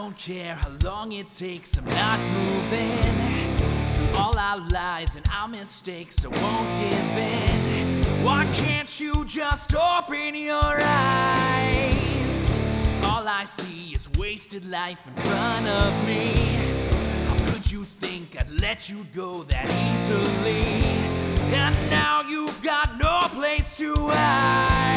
don't care how long it takes, I'm not moving through all our lies and our mistakes. I won't give in. Why can't you just open your eyes? All I see is wasted life in front of me. How could you think I'd let you go that easily? And now you've got no place to hide.